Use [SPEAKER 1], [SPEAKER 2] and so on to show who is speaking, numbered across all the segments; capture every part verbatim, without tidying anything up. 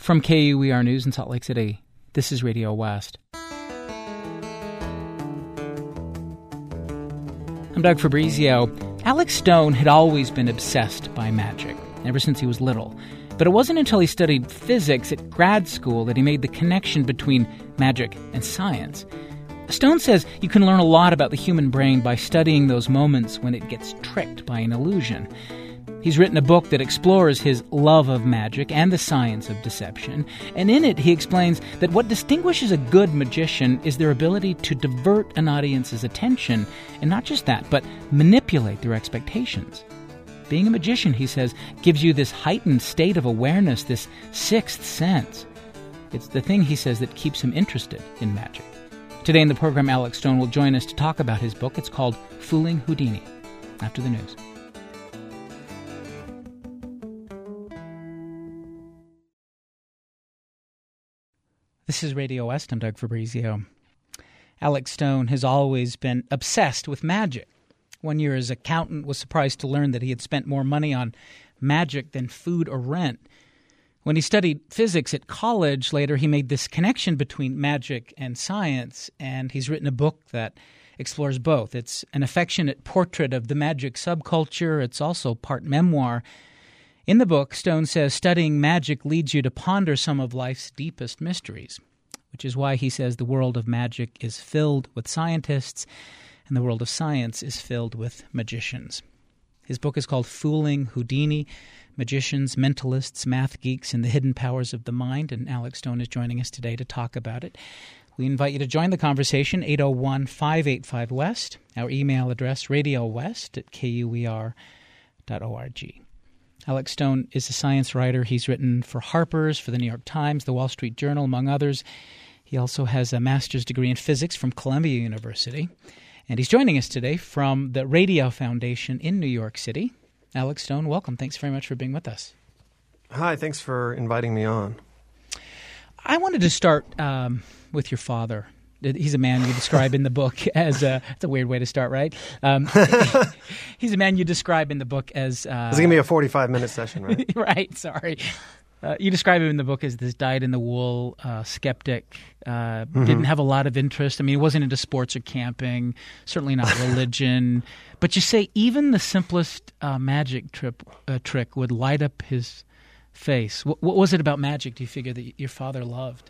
[SPEAKER 1] From K U E R News in Salt Lake City, this is Radio West. I'm Doug Fabrizio. Alex Stone had always been obsessed by magic, ever since he was little. But it wasn't until he studied physics at grad school that he made the connection between magic and science. Stone says you can learn a lot about the human brain by studying those moments when it gets tricked by an illusion. He's written a book that explores his love of magic and the science of deception, and in it he explains that what distinguishes a good magician is their ability to divert an audience's attention, and not just that, but manipulate their expectations. Being a magician, he says, gives you this heightened state of awareness, this sixth sense. It's the thing, he says, that keeps him interested in magic. Today in the program, Alex Stone will join us to talk about his book. It's called Fooling Houdini. After the news. This is Radio West. I'm Doug Fabrizio. Alex Stone has always been obsessed with magic. One year, his accountant was surprised to learn that he had spent more money on magic than food or rent. When he studied physics at college, later he made this connection between magic and science, and he's written a book that explores both. It's an affectionate portrait of the magic subculture. It's also part memoir. In the book, Stone says studying magic leads you to ponder some of life's deepest mysteries, which is why he says the world of magic is filled with scientists and the world of science is filled with magicians. His book is called Fooling Houdini, Magicians, Mentalists, Math Geeks, and the Hidden Powers of the Mind, and Alex Stone is joining us today to talk about it. We invite you to join the conversation, eight oh one, five eight five, West. Our email address, radiowest at K U E R dot org. Alex Stone is a science writer. He's written for Harper's, for the New York Times, the Wall Street Journal, among others. He also has a master's degree in physics from Columbia University. And he's joining us today from the Radio Foundation in New York City. Alex Stone, welcome. Thanks very much for being with us.
[SPEAKER 2] Hi, thanks for inviting me on.
[SPEAKER 1] I wanted to start um, with your father. He's a man you describe in the book as a – it's a weird way to start, right? Um, he's a man you describe in the book as uh, –
[SPEAKER 2] This is going to be a forty-five minute session, right?
[SPEAKER 1] Right, sorry. Uh, you describe him in the book as this dyed-in-the-wool uh, skeptic, uh, mm-hmm. didn't have a lot of interest. I mean, he wasn't into sports or camping, certainly not religion. But you say even the simplest uh, magic trip, uh, trick would light up his face. What, what was it about magic do you figure that your father loved?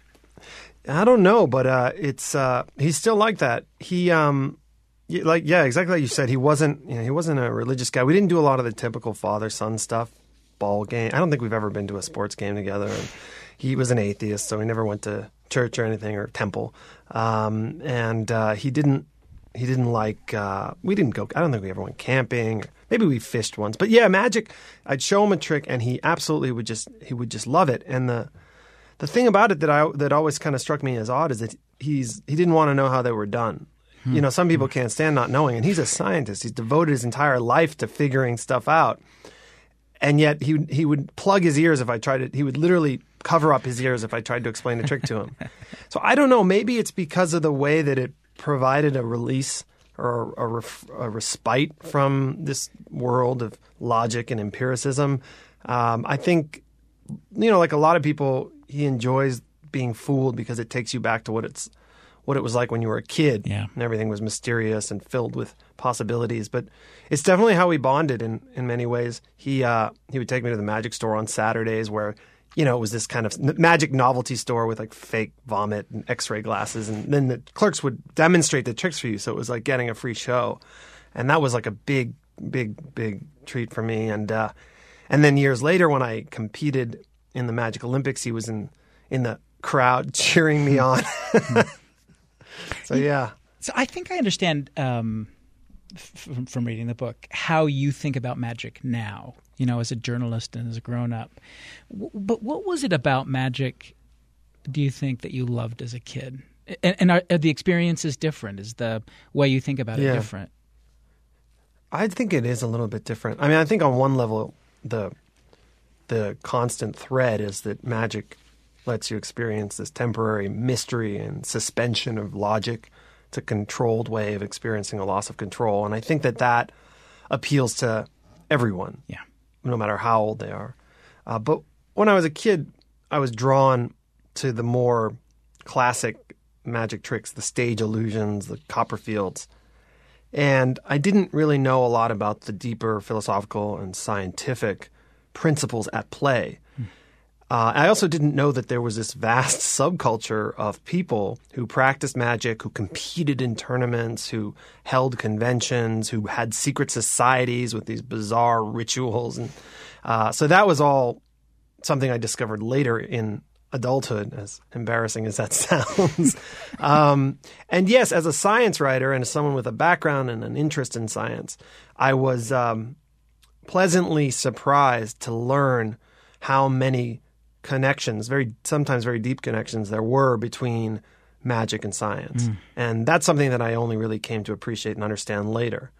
[SPEAKER 2] I don't know, but uh, it's uh, he's still like that. He um, like yeah, exactly like you said. He wasn't you know, he wasn't a religious guy. We didn't do a lot of the typical father-son stuff. Ball game. I don't think we've ever been to a sports game together. And he was an atheist, so he never went to church or anything or temple. Um, and uh, he didn't. He didn't like. Uh, we didn't go. I don't think we ever went camping. Maybe we fished once. But yeah, magic. I'd show him a trick, and he absolutely would just. He would just love it. And the the thing about it that I that always kind of struck me as odd is that he's he didn't want to know how they were done. Hmm. You know, some people can't stand not knowing, and he's a scientist. He's devoted his entire life to figuring stuff out. And yet he he would plug his ears if I tried to – he would literally cover up his ears if I tried to explain a trick to him. So I don't know. Maybe it's because of the way that it provided a release or a, ref, a respite from this world of logic and empiricism. Um, I think, you know, like a lot of people, he enjoys being fooled because it takes you back to what it's what it was like when you were a kid.
[SPEAKER 1] Yeah.
[SPEAKER 2] And everything was mysterious and filled with possibilities. But it's definitely how we bonded in, in many ways. He uh, he would take me to the magic store on Saturdays where, you know, it was this kind of magic novelty store with like fake vomit and x-ray glasses. And then the clerks would demonstrate the tricks for you. So it was like getting a free show. And that was like a big, big, big treat for me. And uh, and then years later when I competed in the Magic Olympics, he was in, in the crowd cheering me on. So, yeah.
[SPEAKER 1] So I think I understand um, f- from reading the book how you think about magic now, you know, as a journalist and as a grown-up. W- but what was it about magic, do you think, that you loved as a kid? And, and are, are the experiences different? Is the way you think about it
[SPEAKER 2] yeah.
[SPEAKER 1] different?
[SPEAKER 2] I think it is a little bit different. I mean, I think on one level, the the constant thread is that magic lets you experience this temporary mystery and suspension of logic. It's a controlled way of experiencing a loss of control. And I think that that appeals to everyone,
[SPEAKER 1] yeah,
[SPEAKER 2] no matter how old they are. Uh, but when I was a kid, I was drawn to the more classic magic tricks, the stage illusions, the Copperfields. And I didn't really know a lot about the deeper philosophical and scientific principles at play. Hmm. Uh, I also didn't know that there was this vast subculture of people who practiced magic, who competed in tournaments, who held conventions, who had secret societies with these bizarre rituals. And uh, so that was all something I discovered later in adulthood, as embarrassing as that sounds. um, and yes, as a science writer and as someone with a background and an interest in science, I was um, pleasantly surprised to learn how many connections, very sometimes very deep connections, there were between magic and science. Mm. And that's something that I only really came to appreciate and understand later.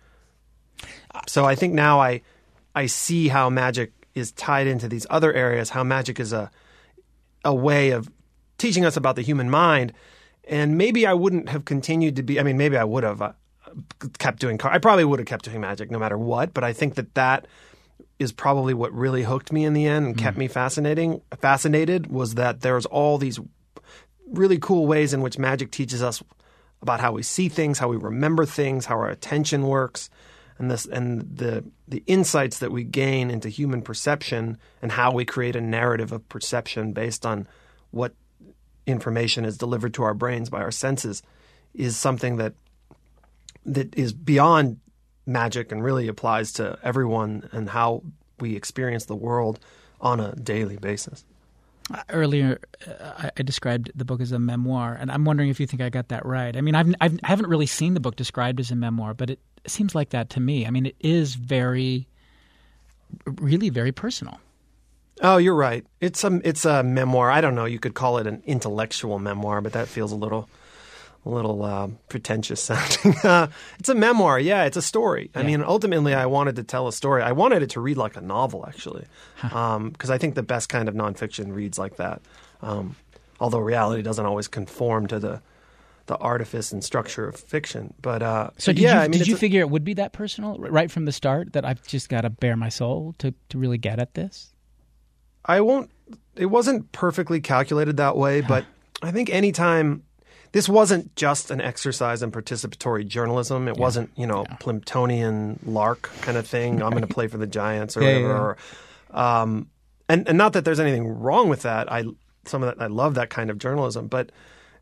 [SPEAKER 2] So I think now I I see how magic is tied into these other areas, how magic is a a way of teaching us about the human mind. And maybe I wouldn't have continued to be, I mean, maybe I would have uh, kept doing, I probably would have kept doing magic no matter what, but I think that that is probably what really hooked me in the end and mm. kept me fascinating, fascinated was that there's all these really cool ways in which magic teaches us about how we see things, how we remember things, how our attention works. And this and the the insights that we gain into human perception and how we create a narrative of perception based on what information is delivered to our brains by our senses is something that that is beyond magic and really applies to everyone and how we experience the world on a daily basis.
[SPEAKER 1] Earlier, uh, I described the book as a memoir, and I'm wondering if you think I got that right. I mean, I've, I've, I haven't really seen the book described as a memoir, but it seems like that to me. I mean, it is very, really very personal.
[SPEAKER 2] Oh, you're right. It's a, it's a memoir. I don't know. You could call it an intellectual memoir, but that feels a little a little uh, pretentious sounding. uh, it's a memoir. Yeah, it's a story. Yeah. I mean, ultimately, I wanted to tell a story. I wanted it to read like a novel, actually, because huh. um, I think the best kind of nonfiction reads like that. Um, although reality doesn't always conform to the the artifice and structure of fiction. But uh,
[SPEAKER 1] so, did
[SPEAKER 2] yeah,
[SPEAKER 1] you,
[SPEAKER 2] I mean,
[SPEAKER 1] did you
[SPEAKER 2] a,
[SPEAKER 1] figure it would be that personal right from the start? That I've just got to bare my soul to to really get at this?
[SPEAKER 2] I won't. It wasn't perfectly calculated that way, huh. but I think anytime. This wasn't just an exercise in participatory journalism. It yeah. wasn't, you know, yeah. Plimptonian lark kind of thing. I'm going to play for the Giants or yeah, whatever. Yeah. Um, and, and not that there's anything wrong with that. I some of that I love that kind of journalism, but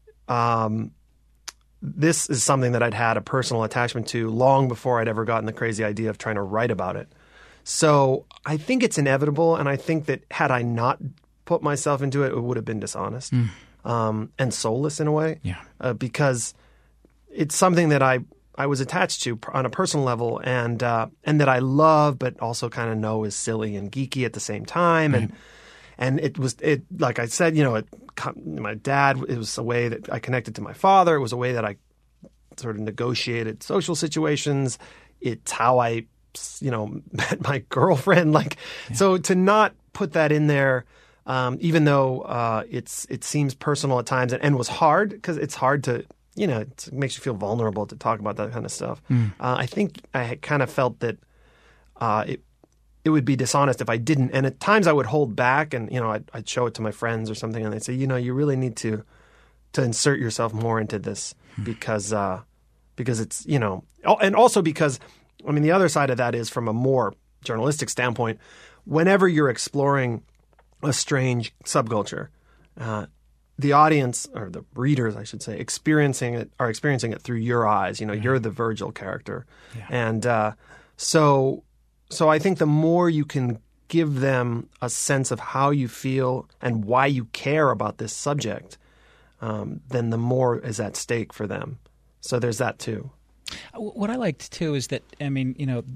[SPEAKER 2] um, this is something that I'd had a personal attachment to long before I'd ever gotten the crazy idea of trying to write about it. So I think it's inevitable, and I think that had I not put myself into it, it would have been dishonest. Mm. Um, and soulless in a way,
[SPEAKER 1] yeah.
[SPEAKER 2] uh, because it's something that I, I was attached to on a personal level and uh, and that I love, but also kind of know is silly and geeky at the same time. And right. and it was it like I said, you know, it, my dad. It was a way that I connected to my father. It was a way that I sort of negotiated social situations. It's how I, you know, met my girlfriend. Like yeah. so to not put that in there. Um, even though uh, it's it seems personal at times and, and was hard because it's hard to, you know, it makes you feel vulnerable to talk about that kind of stuff. Mm. Uh, I think I had kind of felt that uh, it it would be dishonest if I didn't. And at times I would hold back and, you know, I'd, I'd show it to my friends or something and they'd say, you know, you really need to to insert yourself more into this mm. because uh, because it's, you know, and also because, I mean, the other side of that is from a more journalistic standpoint, whenever you're exploring a strange subculture. Uh, the audience, or the readers, I should say, experiencing it are experiencing it through your eyes. You know, yeah. you're the Virgil character, yeah. and uh, so so I think the more you can give them a sense of how you feel and why you care about this subject, um, then the more is at stake for them. So there's that too.
[SPEAKER 1] What I liked too is that I mean, you know,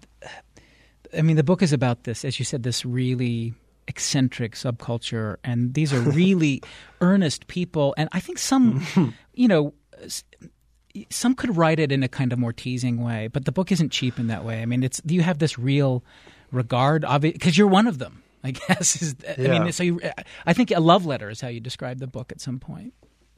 [SPEAKER 1] I mean, the book is about this, as you said, this really eccentric subculture, and these are really earnest people. And I think some, you know, some could write it in a kind of more teasing way, but the book isn't cheap in that way. I mean, it's you have this real regard of it because you're one of them, I guess. Is, yeah. I mean, so you, I think a love letter is how you describe the book at some point.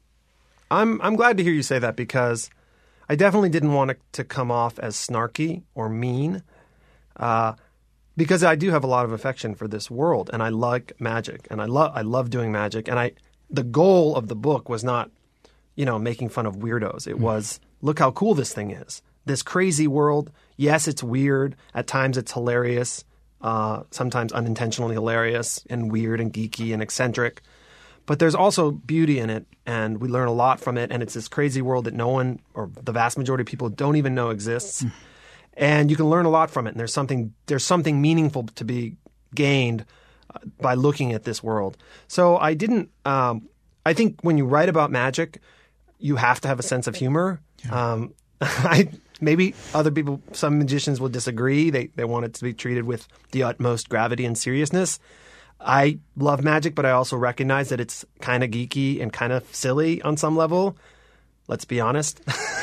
[SPEAKER 2] I'm I'm glad to hear you say that because I definitely didn't want it to come off as snarky or mean. Uh, because I do have a lot of affection for this world, and I like magic, and I love I love doing magic, and I the goal of the book was not, you know, making fun of weirdos. It mm. was, look how cool this thing is. This crazy world. Yes, it's weird. At times, it's hilarious. Uh, sometimes unintentionally hilarious and weird and geeky and eccentric. But there's also beauty in it, and we learn a lot from it. And it's this crazy world that no one, or the vast majority of people, don't even know exists. Mm. And you can learn a lot from it. And there's something there's something meaningful to be gained uh, by looking at this world. So I didn't. Um, I think when you write about magic, you have to have a sense of humor. Yeah. Um, I. Maybe other people, some magicians will disagree. They they want it to be treated with the utmost gravity and seriousness. I love magic, but I also recognize that it's kind of geeky and kind of silly on some level. Let's be honest.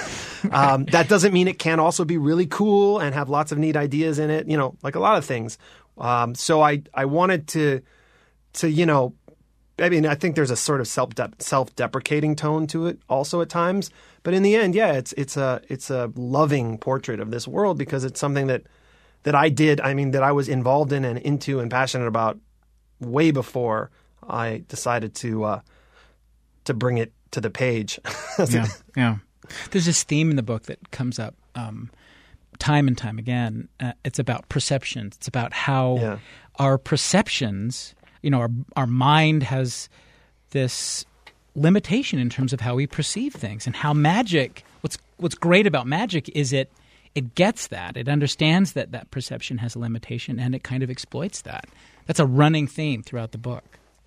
[SPEAKER 2] um, that doesn't mean it can't also be really cool and have lots of neat ideas in it, you know, like a lot of things. Um, so I, I wanted to, to, you know, I mean, I think there's a sort of self self-deprecating tone to it also at times. But in the end, yeah, it's it's a it's a loving portrait of this world because it's something that that I did. I mean, that I was involved in and into and passionate about way before I decided to uh, to bring it to the page.
[SPEAKER 1] yeah, yeah. There's this theme in the book that comes up um, time and time again. Uh, it's about perceptions. It's about how yeah. our perceptions. You know, our our mind has this limitation in terms of how we perceive things, and how magic. What's what's great about magic is it it gets that. It understands that that perception has a limitation, and it kind of exploits that. That's a running theme throughout the book.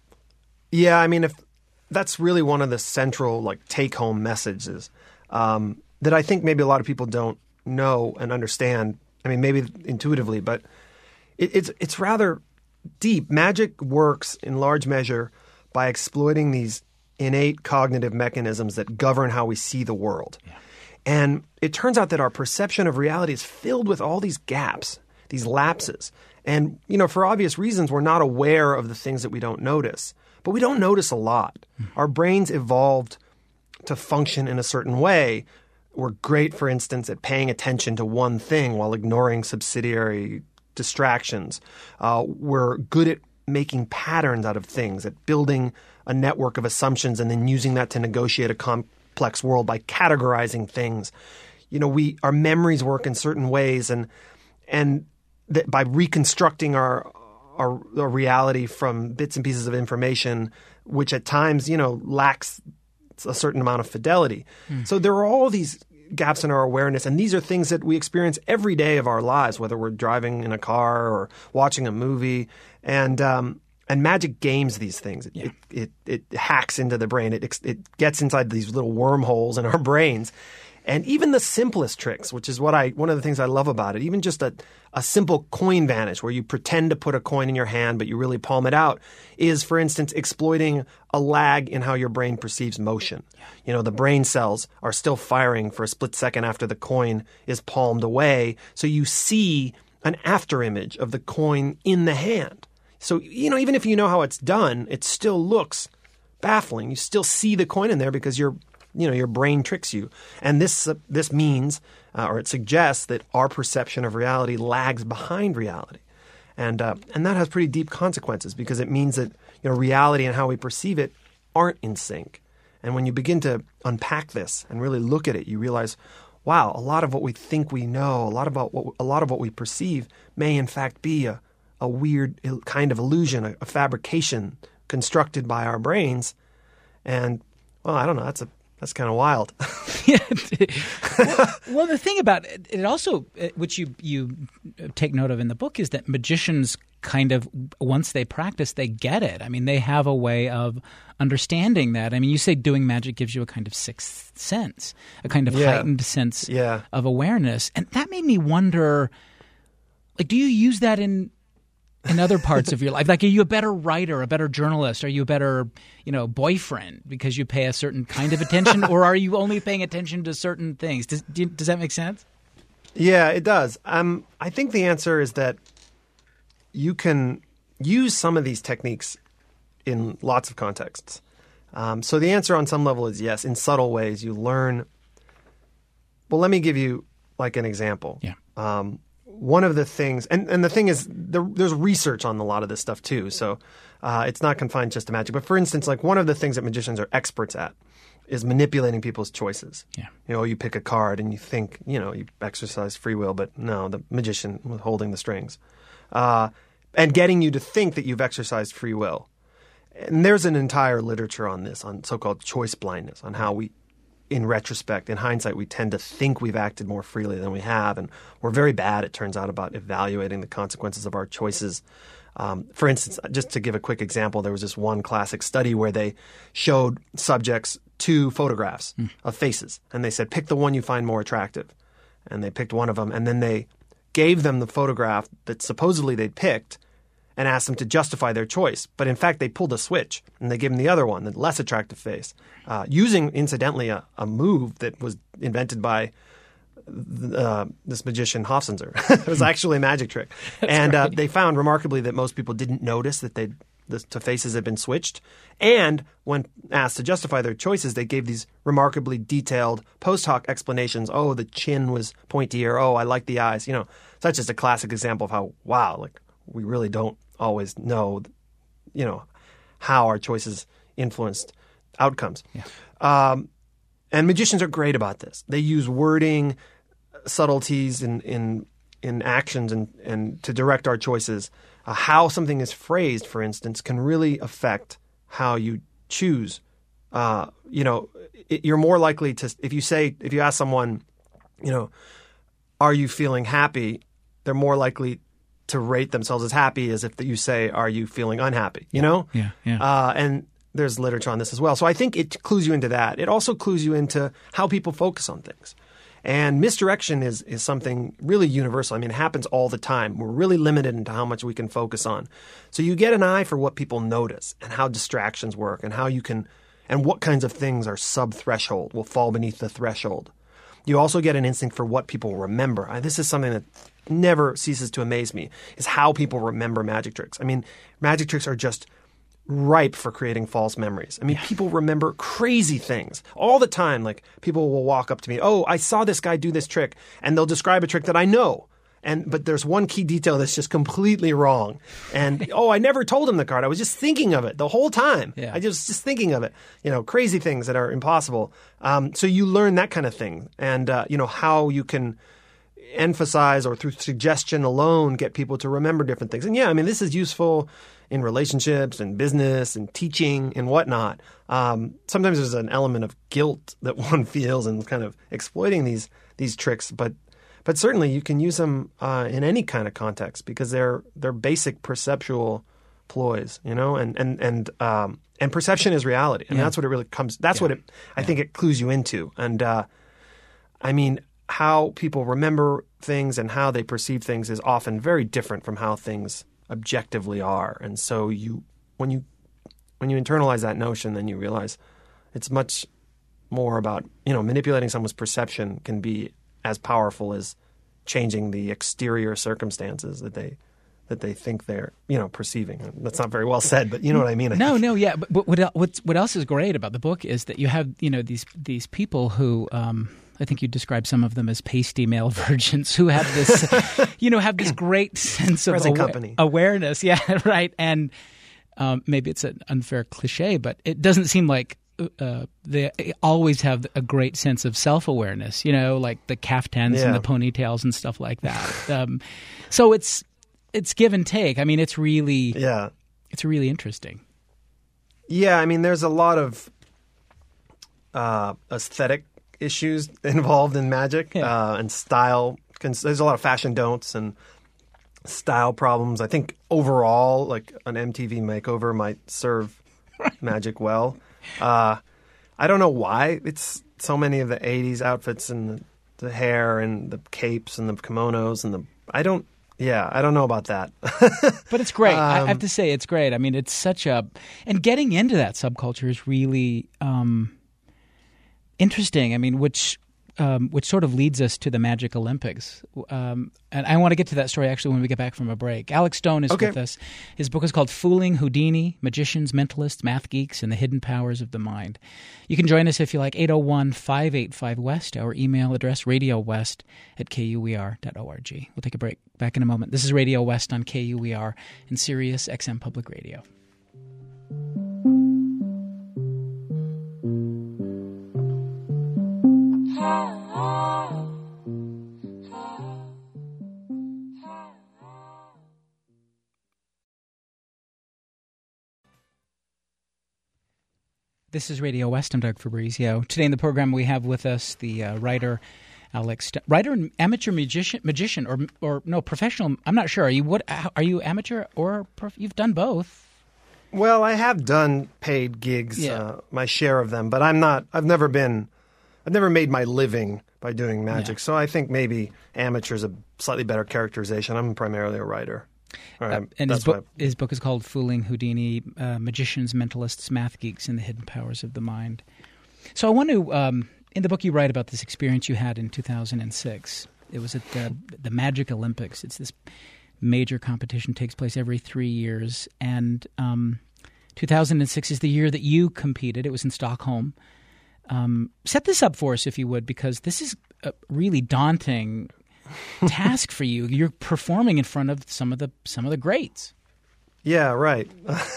[SPEAKER 2] Yeah, I mean, if that's really one of the central like take home messages um, that I think maybe a lot of people don't know and understand. I mean, maybe intuitively, but it, it's it's rather deep. Magic works in large measure by exploiting these innate cognitive mechanisms that govern how we see the world. Yeah. And it turns out that our perception of reality is filled with all these gaps, these lapses. And, you know, for obvious reasons, we're not aware of the things that we don't notice. But we don't notice a lot. Mm-hmm. Our brains evolved to function in a certain way. We're great, for instance, at paying attention to one thing while ignoring subsidiary distractions. Uh, we're good at making patterns out of things, at building a network of assumptions and then using that to negotiate a complex world by categorizing things. You know, we our memories work in certain ways, and and that by reconstructing our, our our reality from bits and pieces of information, which at times, you know, lacks a certain amount of fidelity. Mm. So there are all these gaps in our awareness, and these are things that we experience every day of our lives, whether we're driving in a car or watching a movie. And um, and magic games these things. It,
[SPEAKER 1] yeah.
[SPEAKER 2] it, it it hacks into the brain. It it gets inside these little wormholes in our brains. And even the simplest tricks, which is what I one of the things I love about it, even just a, a simple coin vanish where you pretend to put a coin in your hand but you really palm it out, is, for instance, exploiting a lag in how your brain perceives motion. Yeah. You know, the brain cells are still firing for a split second after the coin is palmed away, so you see an after image of the coin in the hand. So, you know, even if you know how it's done, it still looks baffling. You still see the coin in there because you're You know, your brain tricks you. And this uh, this means, uh, or it suggests, that our perception of reality lags behind reality. And uh, and that has pretty deep consequences because it means that, you know, reality and how we perceive it aren't in sync. And when you begin to unpack this and really look at it, you realize, wow, a lot of what we think we know, a lot about what a lot of what we perceive may in fact be a, a weird kind of illusion, a, a fabrication constructed by our brains. And, well, I don't know, that's a That's kind of wild.
[SPEAKER 1] well, well, the thing about it, it also, which you you take note of in the book, is that magicians kind of, once they practice, they get it. I mean, they have a way of understanding that. I mean, you say doing magic gives you a kind of sixth sense, a kind of
[SPEAKER 2] yeah.
[SPEAKER 1] heightened sense
[SPEAKER 2] yeah.
[SPEAKER 1] of awareness. And that made me wonder, like, do you use that in in other parts of your life? Like, are you a better writer, a better journalist? Are you a better, you know, boyfriend because you pay a certain kind of attention? Or are you only paying attention to certain things? Does, do, does that make sense?
[SPEAKER 2] Yeah, it does. Um, I think the answer is that you can use some of these techniques in lots of contexts. Um, so the answer on some level is yes. In subtle ways, you learn. Well, let me give you like an example.
[SPEAKER 1] Yeah.
[SPEAKER 2] Um, one of the things, and, and the thing is, there, there's research on a lot of this stuff too. So uh, it's not confined just to magic. But for instance, like one of the things that magicians are experts at is manipulating people's choices.
[SPEAKER 1] Yeah.
[SPEAKER 2] You know, you pick a card and you think, you know, you exercise free will, but no, the magician was holding the strings. Uh, and getting you to think that you've exercised free will. And there's an entire literature on this, on so-called choice blindness, on how we, in retrospect, in hindsight, we tend to think we've acted more freely than we have. And we're very bad, it turns out, about evaluating the consequences of our choices. Um, for instance, just to give a quick example, there was this one classic study where they showed subjects two photographs mm. of faces. And they said, pick the one you find more attractive. And they picked one of them. And then they gave them the photograph that supposedly they'd picked and asked them to justify their choice. But in fact, they pulled a switch and they gave them the other one, the less attractive face, uh, using, incidentally, a, a move that was invented by uh, this magician Hofzinser. It was actually a magic trick. And uh, they found remarkably that most people didn't notice that they'd, the, the faces had been switched. And when asked to justify their choices, they gave these remarkably detailed post hoc explanations. Oh, the chin was pointier. Oh, I like the eyes. You know, so that's just a classic example of how, wow, like we really don't always know, you know, how our choices influenced outcomes.
[SPEAKER 1] Yeah.
[SPEAKER 2] Um, and magicians are great about this. They use wording, subtleties in in, in actions and, and to direct our choices. Uh, how something is phrased, for instance, can really affect how you choose. Uh, you know, it, you're more likely to, if you say, if you ask someone, you know, are you feeling happy? They're more likely to rate themselves as happy as if you say, are you feeling unhappy? You know?
[SPEAKER 1] Yeah, yeah.
[SPEAKER 2] Uh, and there's literature on this as well. So I think it clues you into that. It also clues you into how people focus on things. And misdirection is, is something really universal. I mean, it happens all the time. We're really limited into how much we can focus on. So you get an eye for what people notice and how distractions work and how you can, and what kinds of things are sub-threshold, will fall beneath the threshold. You also get an instinct for what people remember. Uh, This is something that never ceases to amaze me, is how people remember magic tricks. I mean, magic tricks are just ripe for creating false memories. I mean, yeah. people remember crazy things all the time. Like people will walk up to me, oh, I saw this guy do this trick, and they'll describe a trick that I know. And but there's one key detail that's just completely wrong. And oh, I never told him the card. I was just thinking of it the whole time.
[SPEAKER 1] Yeah.
[SPEAKER 2] I just just thinking of it. You know, crazy things that are impossible. Um, so you learn that kind of thing, and uh, you know how you can emphasize or through suggestion alone get people to remember different things. And yeah, I mean, this is useful in relationships and business and teaching and whatnot. Um, sometimes there's an element of guilt that one feels in kind of exploiting these these tricks, but but certainly you can use them uh, in any kind of context because they're they're basic perceptual ploys, you know, and and and um, and perception is reality, and
[SPEAKER 1] yeah.
[SPEAKER 2] that's what it really comes. That's
[SPEAKER 1] yeah.
[SPEAKER 2] what it. I yeah. think it clues you into, and uh, I mean, how people remember things and how they perceive things is often very different from how things objectively are. And so you when you when you internalize that notion, then you realize it's much more about, you know, manipulating someone's perception can be as powerful as changing the exterior circumstances that they that they think they're, you know, perceiving. That's not very well said, but you know what I mean. I
[SPEAKER 1] no,
[SPEAKER 2] think.
[SPEAKER 1] no, yeah. But, but what what's, what else is great about the book is that you have, you know, these these people who um, I think you describe some of them as pasty male virgins who have this, you know, have this great sense of
[SPEAKER 2] Present
[SPEAKER 1] awa-
[SPEAKER 2] company.
[SPEAKER 1] awareness. Yeah, right. And um, maybe it's an unfair cliche, but it doesn't seem like uh, they always have a great sense of self-awareness, you know, like the caftans
[SPEAKER 2] yeah.
[SPEAKER 1] and the ponytails and stuff like that. Um, so it's it's give and take. I mean, it's really
[SPEAKER 2] yeah.
[SPEAKER 1] it's really interesting.
[SPEAKER 2] Yeah, I mean, there's a lot of uh, aesthetic issues involved in magic
[SPEAKER 1] yeah.
[SPEAKER 2] uh, and style. There's a lot of fashion don'ts and style problems. I think overall, like an M T V makeover might serve magic well. Uh, I don't know why it's so many of the eighties outfits and the, the hair and the capes and the kimonos and the I don't yeah I don't know about that.
[SPEAKER 1] But it's great.
[SPEAKER 2] Um,
[SPEAKER 1] I have to say it's great. I mean, it's such a and getting into that subculture is really um, interesting. I mean, which um, which sort of leads us to the Magic Olympics. Um, and I want to get to that story actually when we get back from a break. Alex Stone is
[SPEAKER 2] okay.
[SPEAKER 1] with us. His book is called Fooling Houdini, Magicians, Mentalists, Math Geeks, and the Hidden Powers of the Mind. You can join us if you like, eight oh one, five eight five, West, our email address, radio west at k u e r dot org. We'll take a break. Back in a moment. This is Radio West on K U E R and Sirius X M Public Radio. This is Radio West. I'm Doug Fabrizio. Today in the program we have with us the uh, writer Alex, St- writer and amateur magician, magician or or no professional. I'm not sure. Are you what? Are you amateur or prof- you've done both?
[SPEAKER 2] Well, I have done paid gigs,
[SPEAKER 1] Yeah.
[SPEAKER 2] uh, my share of them, but I'm not. I've never been. I've never made my living by doing magic,
[SPEAKER 1] Yeah.
[SPEAKER 2] so I think maybe amateur is a slightly better characterization. I'm primarily a writer. All right,
[SPEAKER 1] Uh, and his
[SPEAKER 2] that's
[SPEAKER 1] book,
[SPEAKER 2] why-
[SPEAKER 1] his book is called Fooling Houdini, uh, Magicians, Mentalists, Math Geeks, and the Hidden Powers of the Mind. So I want to, um, in the book you write about this experience you had in two thousand six. It was at the, the Magic Olympics. It's this major competition, takes place every three years. And um, two thousand six is the year that you competed. It was in Stockholm. Um, set this up for us, if you would, because this is a really daunting task for you. You're performing in front of some of the some of the greats.
[SPEAKER 2] Yeah, right.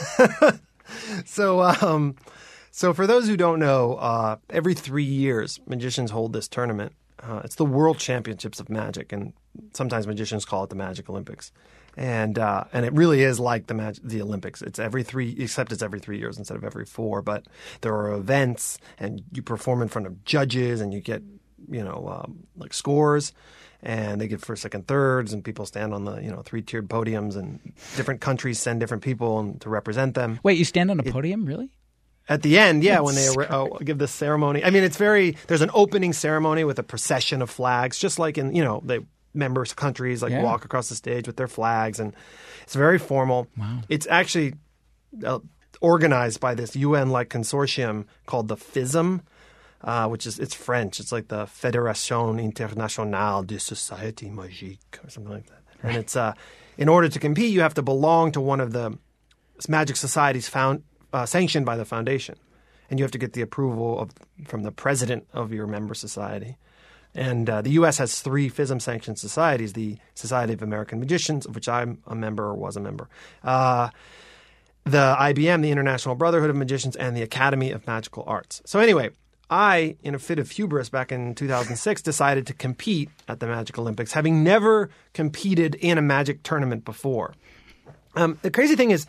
[SPEAKER 2] so, um, so for those who don't know, uh, every three years, magicians hold this tournament. Uh, it's the World Championships of Magic, and sometimes magicians call it the Magic Olympics. And uh, and it really is like the mag- the Olympics. It's every three, except it's every three years instead of every four. But there are events, and you perform in front of judges, and you get you know um, like scores. And they give first, second, thirds, and people stand on the you know three tiered podiums, and different countries send different people and, to represent them.
[SPEAKER 1] Wait, you stand on a podium, really?
[SPEAKER 2] At the end, yeah,
[SPEAKER 1] That's
[SPEAKER 2] when they uh, give the ceremony. I mean, it's very. There's an opening ceremony with a procession of flags, just like in you know the members countries like
[SPEAKER 1] Yeah.
[SPEAKER 2] walk across the stage with their flags, and it's very formal.
[SPEAKER 1] Wow.
[SPEAKER 2] It's actually uh, organized by this U N-like consortium called the FISM. Uh, which is, it's French. It's like the Fédération Internationale de Société Magique or something like that. And it's, uh, in order to compete, you have to belong to one of the magic societies found, uh, sanctioned by the foundation. And you have to get the approval of from the president of your member society. And uh, the U S has three FISM-sanctioned societies, the Society of American Magicians, of which I'm a member or was a member, uh, the I B M, the International Brotherhood of Magicians, and the Academy of Magical Arts. So anyway, I, in a fit of hubris back in two thousand six, decided to compete at the Magic Olympics, having never competed in a magic tournament before. Um, the crazy thing is,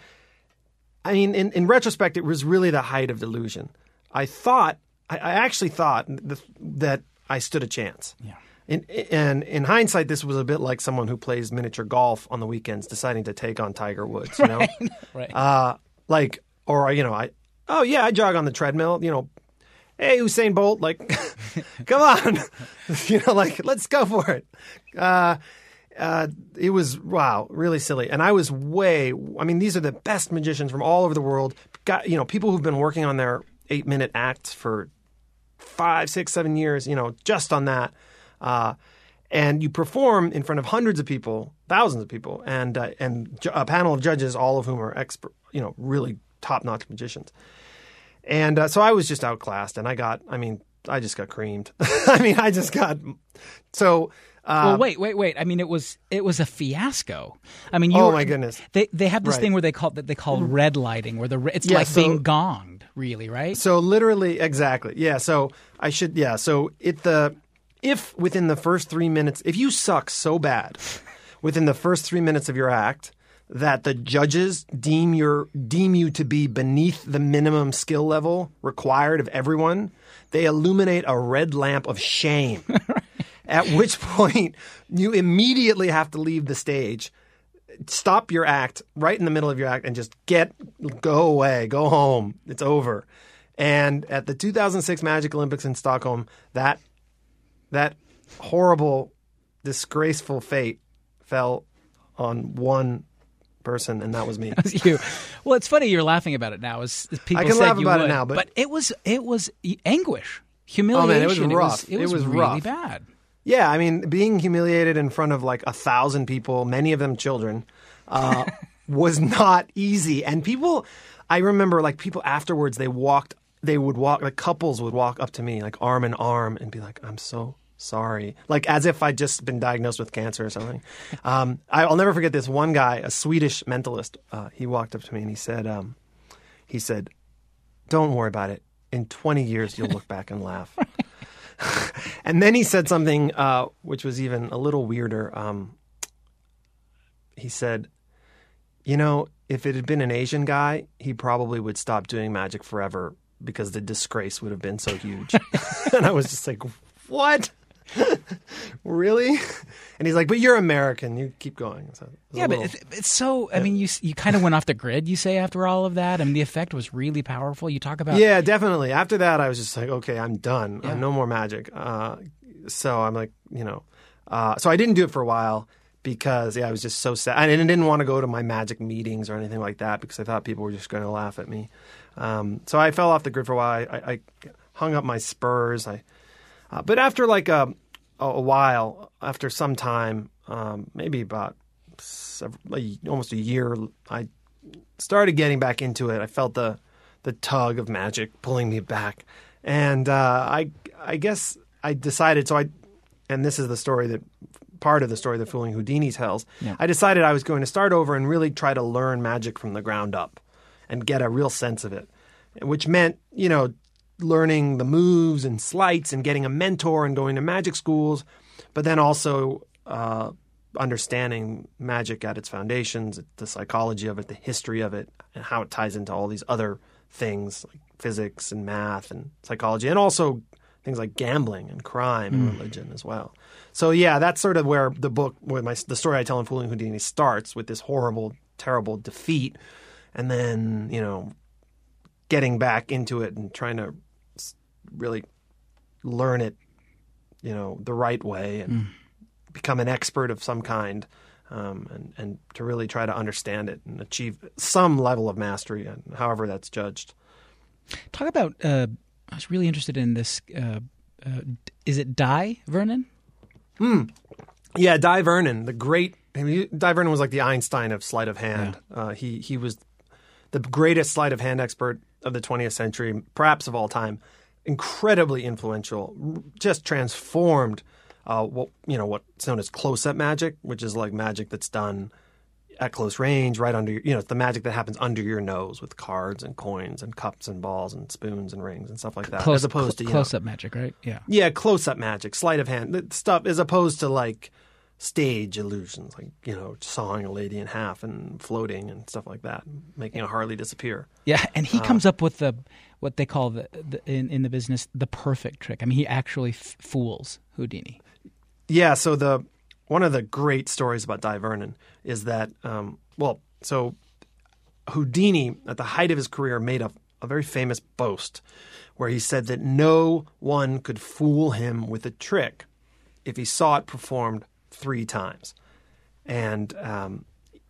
[SPEAKER 2] I mean, in, in retrospect, it was really the height of delusion. I thought, I, I actually thought th- that I stood a chance.
[SPEAKER 1] Yeah.
[SPEAKER 2] In, and in hindsight, this was a bit like someone who plays miniature golf on the weekends, deciding to take on Tiger Woods. You know,
[SPEAKER 1] Right.
[SPEAKER 2] uh, like, or you know, I, oh yeah, I jog on the treadmill. You know. Hey, Usain Bolt, like, come on, you know, like, let's go for it. Uh, uh, it was, wow, really silly. And I was way, I mean, these are the best magicians from all over the world. Got, you know, people who've been working on their eight minute acts for five, six, seven years, you know, just on that. Uh, and you perform in front of hundreds of people, thousands of people, and, uh, and ju- a panel of judges, all of whom are expert, you know, really top notch magicians. And uh, so I was just outclassed, and I got, I mean, I just got creamed. I mean, I just got, so. Uh,
[SPEAKER 1] well, wait, wait, wait. I mean, it was it was a fiasco. I mean, you
[SPEAKER 2] oh
[SPEAKER 1] were,
[SPEAKER 2] my goodness.
[SPEAKER 1] They they have this
[SPEAKER 2] Right.
[SPEAKER 1] thing where they call that they call red lighting, where the it's
[SPEAKER 2] Yeah,
[SPEAKER 1] like
[SPEAKER 2] so-
[SPEAKER 1] being gonged, really, right?
[SPEAKER 2] So literally, exactly. Yeah. So I should, yeah. So it, the, if within the first three minutes, if you suck so bad within the first three minutes of your act, that the judges deem your deem you to be beneath the minimum skill level required of everyone, they illuminate a red lamp of shame. At which point you immediately have to leave the stage, stop your act right in the middle of your act, and just get go away, go home. It's over. And at the two thousand six Magic Olympics in Stockholm, that that horrible, disgraceful fate fell on one person, and that was me.
[SPEAKER 1] That was you. Well, it's funny you're laughing about it now. As, as people
[SPEAKER 2] I can
[SPEAKER 1] said
[SPEAKER 2] laugh
[SPEAKER 1] you
[SPEAKER 2] about it
[SPEAKER 1] would.
[SPEAKER 2] now, but-
[SPEAKER 1] it was it was anguish. humiliation.
[SPEAKER 2] Oh, man, it was rough.
[SPEAKER 1] It was, it was,
[SPEAKER 2] it was
[SPEAKER 1] really
[SPEAKER 2] rough.
[SPEAKER 1] bad.
[SPEAKER 2] Yeah, I mean, being humiliated in front of like a thousand people, many of them children, uh, was not easy. And people, I remember like people afterwards, they walked, they would walk, like couples would walk up to me like arm in arm and be like, I'm so sorry. Like as if I'd just been diagnosed with cancer or something. Um, I, I'll never forget this one guy, a Swedish mentalist. Uh, he walked up to me and he said, um, he said, don't worry about it. In twenty years, you'll look back and laugh. And then he said something uh, which was even a little weirder. Um, he said, you know, if it had been an Asian guy, he probably would stop doing magic forever because the disgrace would have been so huge. And I was just like, what? Really? And he's like, but you're American. You keep going. So
[SPEAKER 1] yeah, little, but it's, it's so, I mean, you you kind of went off the grid, you say, after all of that. I mean, the effect was really powerful. You talk about...
[SPEAKER 2] Yeah, definitely. After that, I was just like, okay, I'm done.
[SPEAKER 1] Yeah.
[SPEAKER 2] Uh, no more magic. Uh, so I'm like, you know, uh, so I didn't do it for a while because, yeah, I was just so sad. I didn't, didn't want to go to my magic meetings or anything like that because I thought people were just going to laugh at me. Um, so I fell off the grid for a while. I, I hung up my spurs. I... Uh, but after like a, a while, after some time, um, maybe about several, like almost a year, I started getting back into it. I felt the the tug of magic pulling me back, and uh, I I guess I decided. So I, and this is the story that part of the story that Fooling Houdini tells. Yeah. I decided I was going to start over and really try to learn magic from the ground up, and get a real sense of it, which meant you know. learning the moves and sleights and getting a mentor and going to magic schools, but then also uh, understanding magic at its foundations, the psychology of it, the history of it, and how it ties into all these other things like physics and math and psychology, and also things like gambling and crime and mm. religion as well. So yeah, that's sort of where the book, where my the story I tell in Fooling Houdini starts, with this horrible, terrible defeat, and then you know getting back into it and trying to really learn it, you know, the right way and mm. become an expert of some kind, um, and, and to really try to understand it and achieve some level of mastery, and however that's judged.
[SPEAKER 1] Talk about, uh, I was really interested in this, uh, uh, is it Dai Vernon?
[SPEAKER 2] Mm. Yeah, Dai Vernon, the great, I mean, Dai Vernon was like the Einstein of sleight of hand. Yeah. Uh, he, he was the greatest sleight of hand expert of the twentieth century, perhaps of all time. Incredibly influential, just transformed uh, what you know what's known as close-up magic, which is like magic that's done at close range, right under your, you know, it's the magic that happens under your nose with cards and coins and cups and balls and spoons and rings and stuff like that.
[SPEAKER 1] Close,
[SPEAKER 2] as opposed to you
[SPEAKER 1] close-up
[SPEAKER 2] know, magic,
[SPEAKER 1] right? Yeah,
[SPEAKER 2] yeah, close-up magic, sleight of hand stuff, as opposed to like stage illusions, like you know, sawing a lady in half and floating and stuff like that, making a Harley disappear.
[SPEAKER 1] Yeah, and he uh, comes up with the what they call the, the in, in the business the perfect trick. I mean, he actually f- fools Houdini.
[SPEAKER 2] Yeah, so the one of the great stories about Dai Vernon is that, um, well, so Houdini at the height of his career made a, a very famous boast where he said that no one could fool him with a trick if he saw it performed three times. And, um,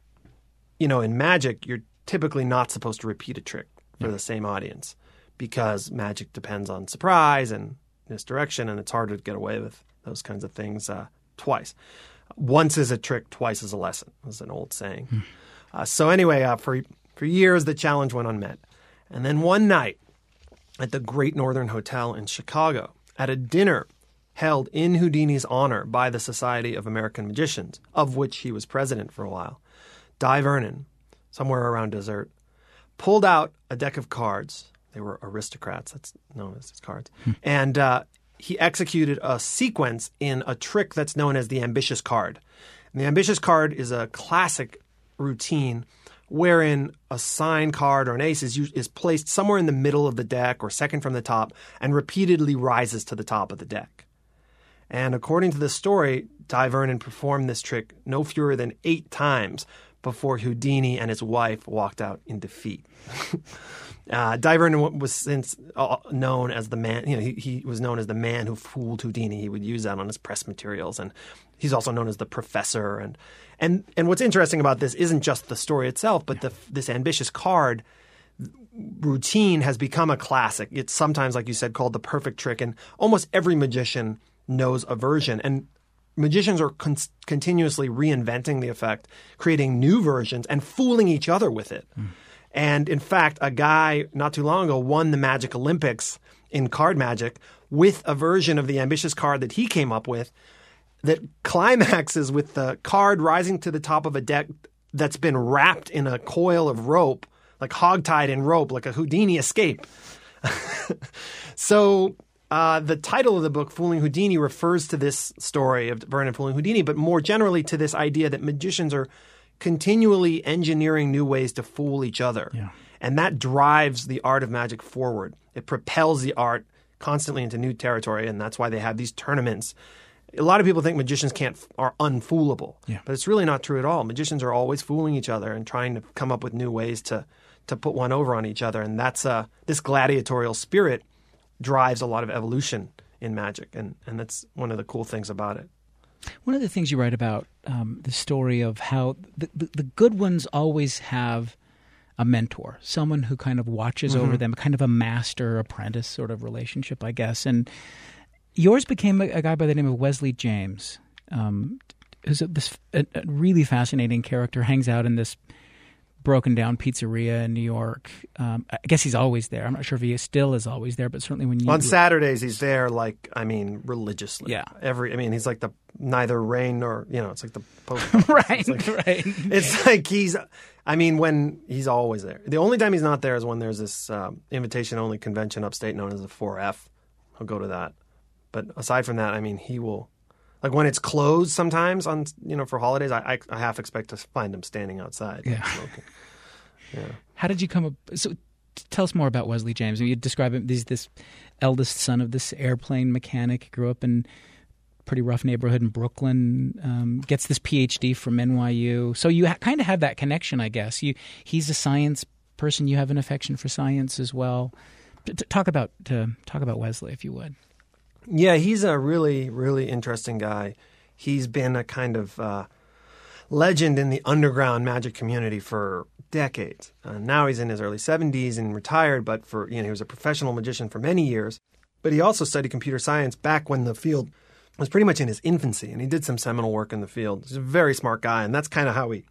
[SPEAKER 2] you know, in magic, you're typically not supposed to repeat a trick for yeah. the same audience because magic depends on surprise and misdirection, and it's harder to get away with those kinds of things uh, twice. Once is a trick, twice is a lesson, is an old saying. Hmm. Uh, so anyway, uh, for, for years, the challenge went unmet. And then one night at the Great Northern Hotel in Chicago, at a dinner held in Houdini's honor by the Society of American Magicians, of which he was president for a while, Dai Vernon, somewhere around dessert, pulled out a deck of cards. They were aristocrats, that's known as his cards. Hmm. And uh, he executed a sequence in a trick that's known as the ambitious card. And the ambitious card is a classic routine wherein a sign card or an ace is, is placed somewhere in the middle of the deck or second from the top and repeatedly rises to the top of the deck. And according to the story, Dai Vernon performed this trick no fewer than eight times before Houdini and his wife walked out in defeat. uh, Dai Vernon was since uh, known as the man, you know, he, he was known as the man who fooled Houdini. He would use that on his press materials. And he's also known as the professor. And and, and what's interesting about this isn't just the story itself, but the, this ambitious card routine has become a classic. It's sometimes, like you said, called the perfect trick, and almost every magician knows a version. And magicians are con- continuously reinventing the effect, creating new versions, and fooling each other with it. Mm. And in fact, a guy not too long ago won the Magic Olympics in card magic with a version of the ambitious card that he came up with that climaxes with the card rising to the top of a deck that's been wrapped in a coil of rope, like hogtied in rope, like a Houdini escape. So uh, the title of the book, Fooling Houdini, refers to this story of Vernon fooling Houdini, but more generally to this idea that magicians are continually engineering new ways to fool each other.
[SPEAKER 1] Yeah.
[SPEAKER 2] And that drives the art of magic forward. It propels the art constantly into new territory, and that's why they have these tournaments. A lot of people think magicians can't are unfoolable,
[SPEAKER 1] yeah.
[SPEAKER 2] but it's really not true at all. Magicians are always fooling each other and trying to come up with new ways to to put one over on each other, and that's uh, this gladiatorial spirit drives a lot of evolution in magic, and and that's one of the cool things about it.
[SPEAKER 1] One of the things you write about um, the story of how the, the, the good ones always have a mentor, someone who kind of watches mm-hmm. over them, kind of a master-apprentice sort of relationship, I guess. And yours became a, a guy by the name of Wesley James, um, who's a, this a, a really fascinating character, hangs out in this broken-down pizzeria in New York. Um, I guess he's always there. I'm not sure if he still is always there, but certainly when you...
[SPEAKER 2] On Saturdays, he's there, like, I mean, religiously.
[SPEAKER 1] Yeah.
[SPEAKER 2] Every, I mean, he's like the neither rain nor, you know, it's like the post.
[SPEAKER 1] Right,
[SPEAKER 2] it's like,
[SPEAKER 1] right.
[SPEAKER 2] It's like he's, I mean, when he's always there. The only time he's not there is when there's this um, invitation-only convention upstate known as the four F. He'll go to that. But aside from that, I mean, he will... Like when it's closed sometimes on, you know, for holidays, I, I, I half expect to find him standing outside.
[SPEAKER 1] Yeah.
[SPEAKER 2] Smoking. Yeah.
[SPEAKER 1] How did you come up? So tell us more about Wesley James. You describe him, he's this eldest son of this airplane mechanic, grew up in a pretty rough neighborhood in Brooklyn, um, gets this P H D from N Y U. So you ha- kind of have that connection, I guess. You He's a science person. You have an affection for science as well. T- t- talk about to talk about Wesley, if you would.
[SPEAKER 2] Yeah, he's a really, really interesting guy. He's been a kind of uh, legend in the underground magic community for decades. Uh, now he's in his early seventies and retired, but for you know he was a professional magician for many years. But he also studied computer science back when the field was pretty much in its infancy, and he did some seminal work in the field. He's a very smart guy, and that's kind of how we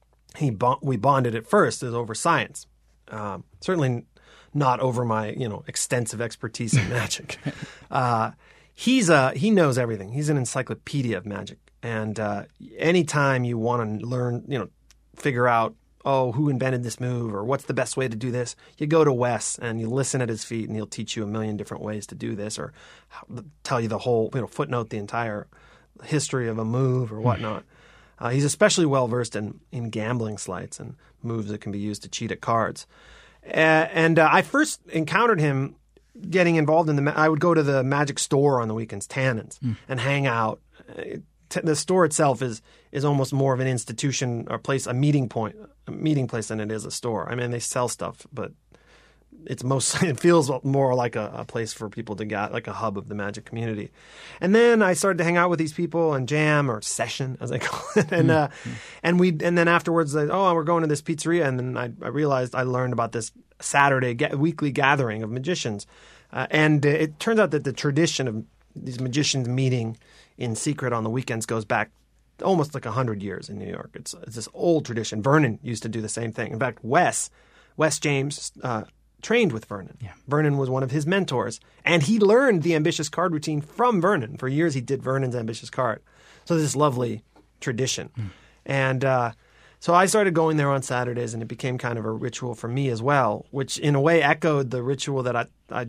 [SPEAKER 2] he bo- we bonded at first, is over science. Um, certainly not over my, you know, extensive expertise in magic. Uh, he's uh, he knows everything. He's an encyclopedia of magic. And uh, anytime you want to learn, you know, figure out, oh, who invented this move or what's the best way to do this, you go to Wes and you listen at his feet and he'll teach you a million different ways to do this, or tell you the whole, you know, footnote the entire history of a move or whatnot. Uh, he's especially well versed in, in gambling sleights and moves that can be used to cheat at cards. Uh, and uh, I first encountered him getting involved in the. Ma- I would go to the magic store on the weekends, Tannen's, mm. and hang out. It, t- the store itself is is almost more of an institution or place, a meeting point, a meeting place than it is a store. I mean, they sell stuff, but it's mostly it feels more like a, a place for people to get, like a hub of the magic community. And then I started to hang out with these people and jam, or session as I call it, and uh, mm-hmm. and we and then afterwards, I, oh, we're going to this pizzeria, and then I, I realized I learned about this Saturday ga- weekly gathering of magicians, uh, and it turns out that the tradition of these magicians meeting in secret on the weekends goes back almost like a hundred years in New York. It's it's this old tradition. Vernon used to do the same thing. In fact, Wes Wes James. Uh, trained with Vernon.
[SPEAKER 1] Yeah.
[SPEAKER 2] Vernon was one of his mentors, and he learned the ambitious card routine from Vernon. For years, he did Vernon's ambitious card. So this lovely tradition. Mm. And uh, so I started going there on Saturdays, and it became kind of a ritual for me as well, which in a way echoed the ritual that I, I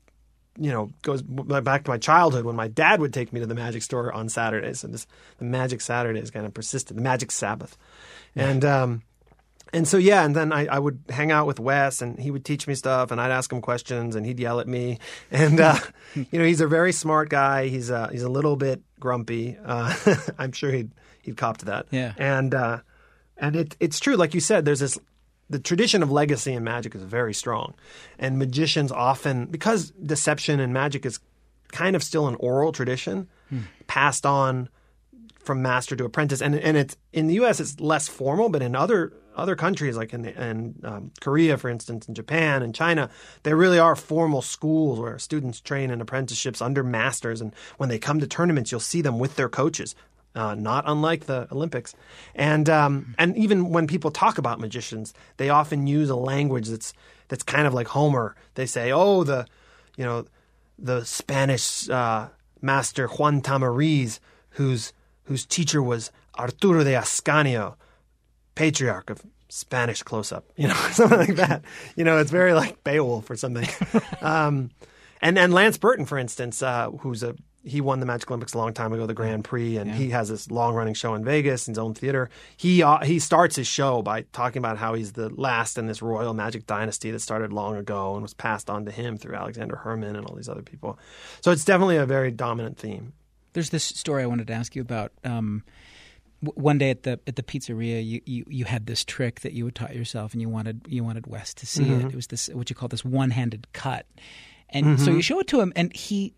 [SPEAKER 2] you know, goes back to my childhood when my dad would take me to the magic store on Saturdays. And this, the magic Saturdays kind of persisted, the magic Sabbath. Yeah. And, um, And so, yeah, and then I, I would hang out with Wes, and he would teach me stuff, and I'd ask him questions, and he'd yell at me. And, uh, you know, he's a very smart guy. He's uh, he's a little bit grumpy. Uh, I'm sure he'd he'd cop to that.
[SPEAKER 1] Yeah.
[SPEAKER 2] And uh, and it it's true, like you said, there's this the tradition of legacy in magic is very strong, and magicians often, because deception in magic is kind of still an oral tradition, hmm. passed on from master to apprentice. And and it's in the U S it's less formal, but in other other countries like in, in um, Korea, for instance, in Japan and China, there really are formal schools where students train in apprenticeships under masters. And when they come to tournaments, you'll see them with their coaches. Uh, not unlike the Olympics. And um, and even when people talk about magicians, they often use a language that's that's kind of like Homer. They say, oh, the you know the Spanish uh, master Juan Tamariz, whose whose teacher was Arturo de Ascanio, patriarch of Spanish close-up, you know, something like that. You know, it's very like Beowulf or something. um, and and Lance Burton, for instance, uh, who's a he won the Magic Olympics a long time ago, the Grand Prix, and yeah. he has this long-running show in Vegas in his own theater. He uh, he starts his show by talking about how he's the last in this royal magic dynasty that started long ago and was passed on to him through Alexander Herman and all these other people. So it's definitely a very dominant theme.
[SPEAKER 1] There's this story I wanted to ask you about. Um, w- one day at the at the pizzeria, you, you, you had this trick that you had taught yourself, and you wanted you wanted Wes to see mm-hmm. it. It was this what you call this one-handed cut, and mm-hmm. so you show it to him, and he.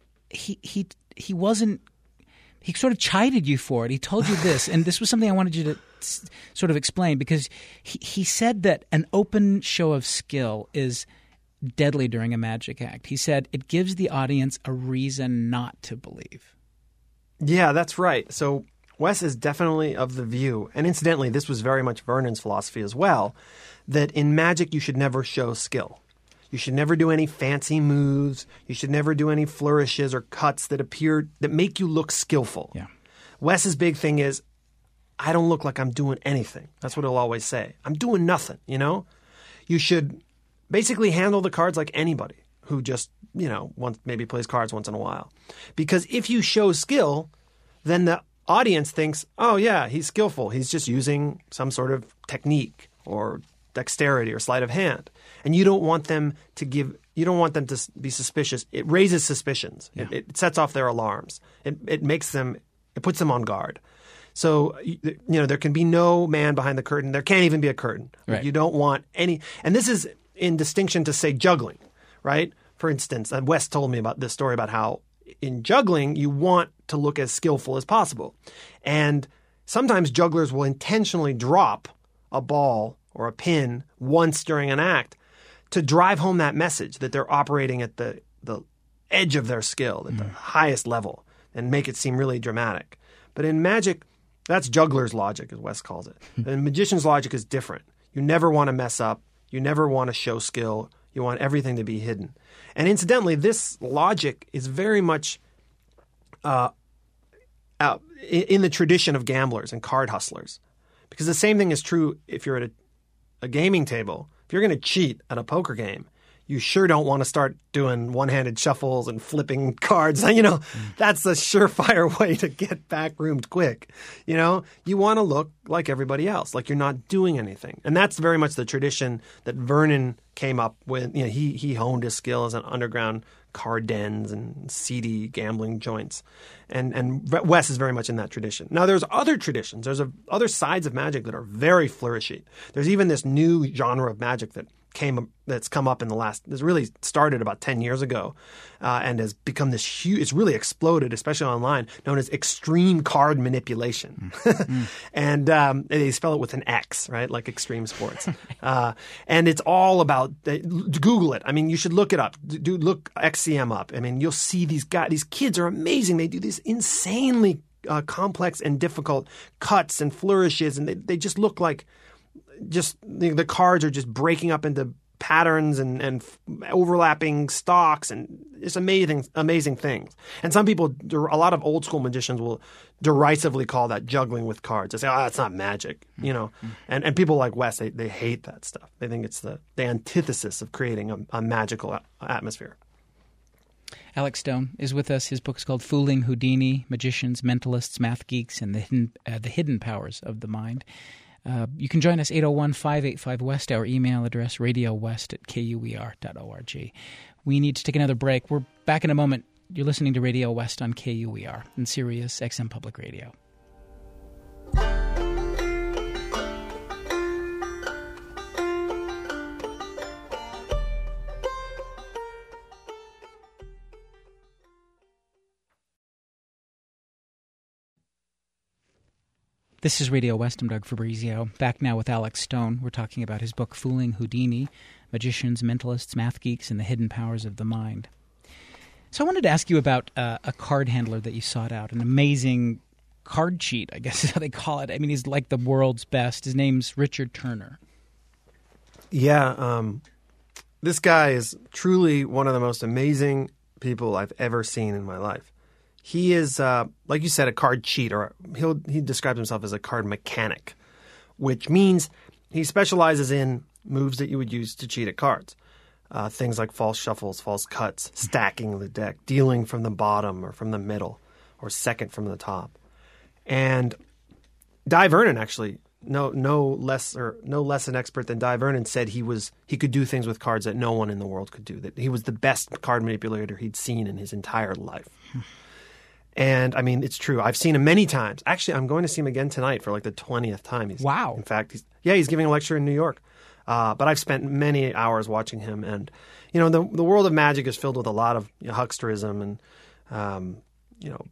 [SPEAKER 1] He he he wasn't. He sort of chided you for it. He told you this, and this was something I wanted you to s- sort of explain because he he said that an open show of skill is deadly during a magic act. He said it gives the audience a reason not to believe.
[SPEAKER 2] Yeah, that's right. So Wes is definitely of the view, and incidentally, this was very much Vernon's philosophy as well, that in magic you should never show skill. You should never do any fancy moves. You should never do any flourishes or cuts that appear that make you look skillful.
[SPEAKER 1] Yeah.
[SPEAKER 2] Wes's big thing is, I don't look like I'm doing anything. That's what he'll always say. I'm doing nothing, you know? You should basically handle the cards like anybody who just, you know, once, maybe plays cards once in a while. Because if you show skill, then the audience thinks, oh, yeah, he's skillful. He's just using some sort of technique or dexterity or sleight of hand. And you don't want them to give, you don't want them to be suspicious. It raises suspicions. Yeah. It, it sets off their alarms. It, it makes them, it puts them on guard. So, you know, there can be no man behind the curtain. There can't even be a curtain.
[SPEAKER 1] Right.
[SPEAKER 2] You don't want any, and this is in distinction to, say, juggling, right? For instance, and Wes told me about this story about how in juggling, you want to look as skillful as possible. And sometimes jugglers will intentionally drop a ball or a pin once during an act to drive home that message that they're operating at the, the edge of their skill, at mm. the highest level, and make it seem really dramatic. But in magic, that's juggler's logic, as Wes calls it. And magician's logic is different. You never want to mess up. You never want to show skill. You want everything to be hidden. And incidentally, this logic is very much uh, uh, in the tradition of gamblers and card hustlers. Because the same thing is true if you're at a, a gaming table. If you're going to cheat at a poker game, you sure don't want to start doing one-handed shuffles and flipping cards. You know, mm. that's a surefire way to get backroomed quick. You know, you want to look like everybody else, like you're not doing anything. And that's very much the tradition that Vernon came up with. You know, he he honed his skills on underground card dens and seedy gambling joints. And and Wes is very much in that tradition. Now, there's other traditions. There's a, other sides of magic that are very flourishy. There's even this new genre of magic that came that's come up in the last, this really started about ten years ago uh, and has become this huge, it's really exploded, especially online, known as extreme card manipulation. Mm. and um, they spell it with an X, right? Like extreme sports. uh, and it's all about, uh, Google it. I mean, you should look it up. Do look X C M up. I mean, you'll see these guys, these kids are amazing. They do these insanely uh, complex and difficult cuts and flourishes, and they, they just look like just the, the cards are just breaking up into patterns and, and overlapping stalks and it's amazing, amazing things. And some people, a lot of old school magicians will derisively call that juggling with cards. They say, oh, that's not magic, you know. Mm-hmm. And and people like Wes, they, they hate that stuff. They think it's the, the antithesis of creating a, a magical atmosphere.
[SPEAKER 1] Alex Stone is with us. His book is called Fooling Houdini, Magicians, Mentalists, Math Geeks, and the Hidden, uh, the Hidden Powers of the Mind. Uh, you can join us, eight oh one, five eight five, W E S T, our email address, radio west at k u e r dot org. We need to take another break. We're back in a moment. You're listening to Radio West on K U E R and Sirius X M Public Radio. This is Radio West. I'm Doug Fabrizio. Back now with Alex Stone. We're talking about his book, Fooling Houdini, Magicians, Mentalists, Math Geeks, and the Hidden Powers of the Mind. So I wanted to ask you about uh, a card handler that you sought out, an amazing card cheat, I guess is how they call it. I mean, he's like the world's best. His name's Richard Turner.
[SPEAKER 2] Yeah, um, this guy is truly one of the most amazing people I've ever seen in my life. He is, uh, like you said, a card cheat, or he'll, he describes himself as a card mechanic, which means he specializes in moves that you would use to cheat at cards. Uh, things like false shuffles, false cuts, stacking the deck, dealing from the bottom or from the middle, or second from the top. And Dai Vernon actually, no no less or no less an expert than Dai Vernon, said he was he could do things with cards that no one in the world could do. That he was the best card manipulator he'd seen in his entire life. And I mean, it's true. I've seen him many times. Actually, I'm going to see him again tonight for like the twentieth time. He's,
[SPEAKER 1] wow.
[SPEAKER 2] In fact, he's, yeah, he's giving a lecture in New York. Uh, but I've spent many hours watching him. And, you know, the the world of magic is filled with a lot of you know, hucksterism and, um, you know,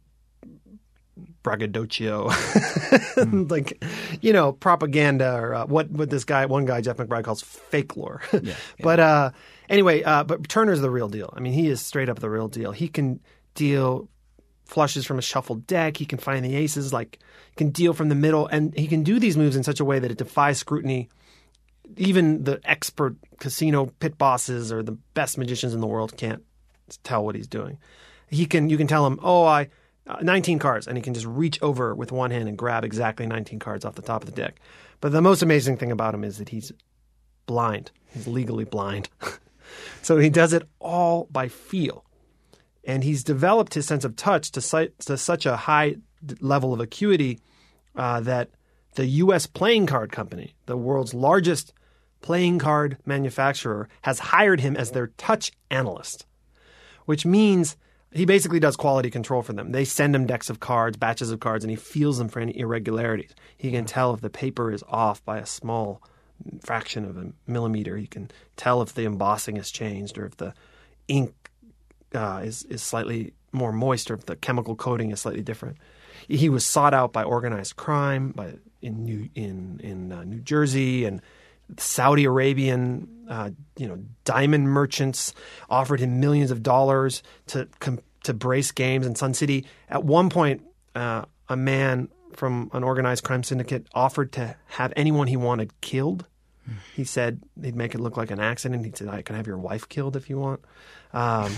[SPEAKER 2] braggadocio, mm. like, you know, propaganda, or uh, what, what this guy, one guy, Jeff McBride, calls fake lore. yeah, yeah. But uh, anyway, uh, but Turner's the real deal. I mean, he is straight up the real deal. He can deal flushes from a shuffled deck. He can find the aces, like he can deal from the middle, and he can do these moves in such a way that it defies scrutiny. Even the expert casino pit bosses or the best magicians in the world can't tell what he's doing. He can, you can tell him, oh, I, uh, nineteen cards, and he can just reach over with one hand and grab exactly nineteen cards off the top of the deck. But the most amazing thing about him is that he's blind. He's legally blind. So he does it all by feel. And he's developed his sense of touch to, si- to such a high level of acuity uh, that the U S playing card company, the world's largest playing card manufacturer, has hired him as their touch analyst, which means he basically does quality control for them. They send him decks of cards, batches of cards, and he feels them for any irregularities. He can tell if the paper is off by a small fraction of a millimeter. He can tell if the embossing has changed, or if the ink uh, is, is slightly more moist, or if the chemical coating is slightly different. He was sought out by organized crime, by in New in in uh, New Jersey, and Saudi Arabian, uh, you know, diamond merchants offered him millions of dollars to com- to brace games in Sun City. At one point, uh, a man from an organized crime syndicate offered to have anyone he wanted killed. Mm. He said he'd make it look like an accident. He said, "I can have your wife killed if you want." Um,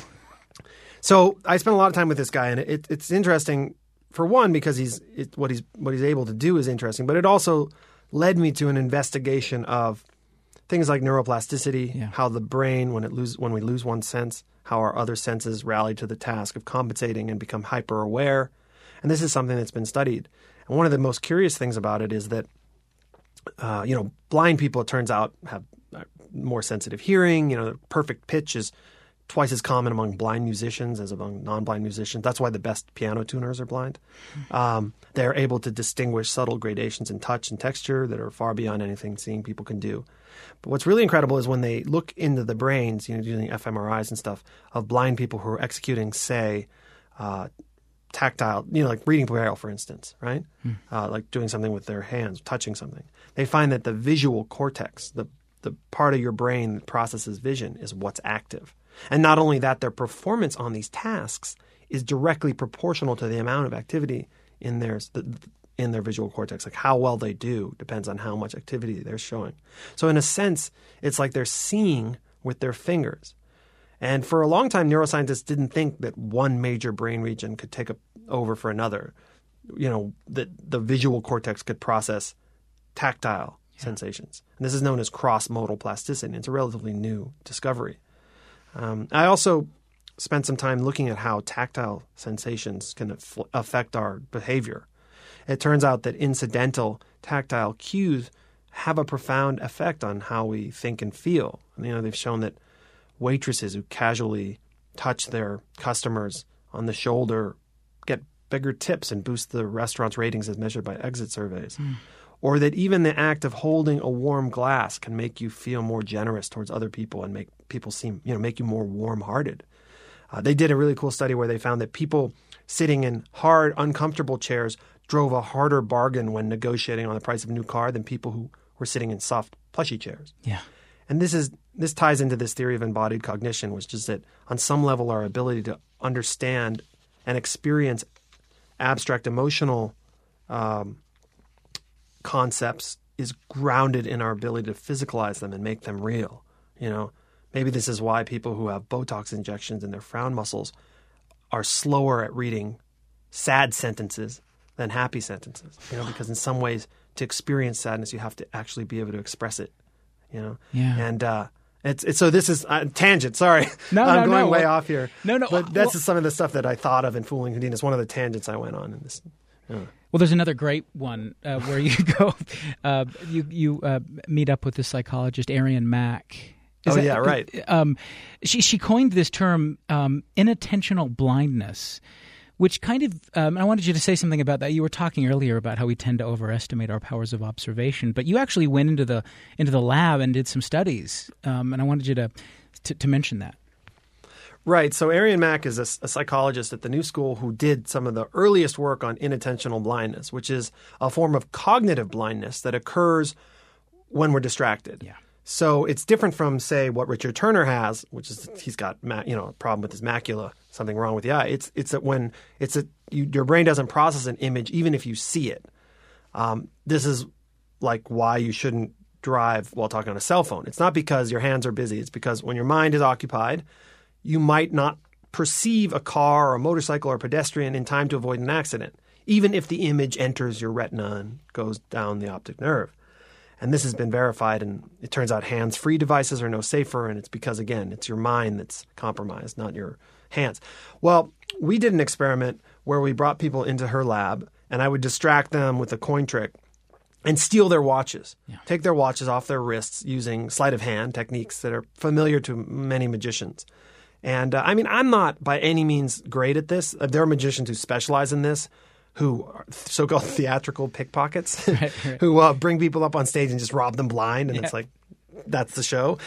[SPEAKER 2] so I spent a lot of time with this guy, and it, it's interesting. For one, because he's it, what he's what he's able to do is interesting, but it also led me to an investigation of things like neuroplasticity, yeah. how the brain, when it lose when we lose one sense, how our other senses rally to the task of compensating and become hyper aware. And this is something that's been studied. And one of the most curious things about it is that uh, you know, blind people, it turns out, have more sensitive hearing. You know, the perfect pitch is twice as common among blind musicians as among non-blind musicians. That's why the best piano tuners are blind. Um, they're able to distinguish subtle gradations in touch and texture that are far beyond anything seeing people can do. But what's really incredible is when they look into the brains, you know, using fMRIs and stuff, of blind people who are executing, say, uh, tactile, you know, like reading Braille, for instance, right? Hmm. Uh, like doing something with their hands, touching something. They find that the visual cortex, the the part of your brain that processes vision, is what's active. And not only that, their performance on these tasks is directly proportional to the amount of activity in their in their visual cortex. Like how well they do depends on how much activity they're showing. So in a sense, it's like they're seeing with their fingers. And for a long time, neuroscientists didn't think that one major brain region could take a, over for another. You know, that the visual cortex could process tactile yeah. sensations. And this is known as cross-modal plasticity. It's a relatively new discovery. Um, I also spent some time looking at how tactile sensations can af- affect our behavior. It turns out that incidental tactile cues have a profound effect on how we think and feel. You know, they've shown that waitresses who casually touch their customers on the shoulder get bigger tips and boost the restaurant's ratings as measured by exit surveys. Mm. Or that even the act of holding a warm glass can make you feel more generous towards other people and make people seem, you know, make you more warm-hearted. Uh, they did a really cool study where they found that people sitting in hard, uncomfortable chairs drove a harder bargain when negotiating on the price of a new car than people who were sitting in soft plushy chairs.
[SPEAKER 1] Yeah.
[SPEAKER 2] And this is this ties into this theory of embodied cognition, which is that on some level our ability to understand and experience abstract emotional um, concepts is grounded in our ability to physicalize them and make them real. You know, maybe this is why people who have Botox injections in their frown muscles are slower at reading sad sentences than happy sentences. You know, because in some ways, to experience sadness, you have to actually be able to express it. You know,
[SPEAKER 1] yeah.
[SPEAKER 2] And uh, it's, it's so this is uh, tangent. Sorry,
[SPEAKER 1] no,
[SPEAKER 2] I'm
[SPEAKER 1] no,
[SPEAKER 2] going
[SPEAKER 1] no.
[SPEAKER 2] way
[SPEAKER 1] well,
[SPEAKER 2] off here.
[SPEAKER 1] No, no.
[SPEAKER 2] But that's
[SPEAKER 1] well,
[SPEAKER 2] some of the stuff that I thought of in Fooling Houdini. It's one of the tangents I went on in this. You know.
[SPEAKER 1] Well, there's another great one uh, where you go, uh, you you uh, meet up with the psychologist Arian Mack. Is
[SPEAKER 2] oh
[SPEAKER 1] that,
[SPEAKER 2] yeah, right.
[SPEAKER 1] Um, she she coined this term um, inattentional blindness, which kind of um, I wanted you to say something about that. You were talking earlier about how we tend to overestimate our powers of observation, but you actually went into the into the lab and did some studies, um, and I wanted you to, to to mention that.
[SPEAKER 2] Right. So Arian Mack is a, a psychologist at the New School who did some of the earliest work on inattentional blindness, which is a form of cognitive blindness that occurs when we're distracted.
[SPEAKER 1] Yeah.
[SPEAKER 2] So it's different from, say, what Richard Turner has, which is he's got ma- you know a problem with his macula, something wrong with the eye. It's it's that when it's a you, your brain doesn't process an image even if you see it. Um, this is like why you shouldn't drive while talking on a cell phone. It's not because your hands are busy. It's because when your mind is occupied, you might not perceive a car or a motorcycle or a pedestrian in time to avoid an accident, even if the image enters your retina and goes down the optic nerve. And this has been verified, and it turns out hands-free devices are no safer, and it's because, again, it's your mind that's compromised, not your hands. Well, we did an experiment where we brought people into her lab, and I would distract them with a coin trick and steal their watches, yeah. take their watches off their wrists using sleight of hand techniques that are familiar to many magicians. And, uh, I mean, I'm not by any means great at this. There are magicians who specialize in this, who are so-called theatrical pickpockets, right, right. who uh, bring people up on stage and just rob them blind, and yeah. it's like, that's the show.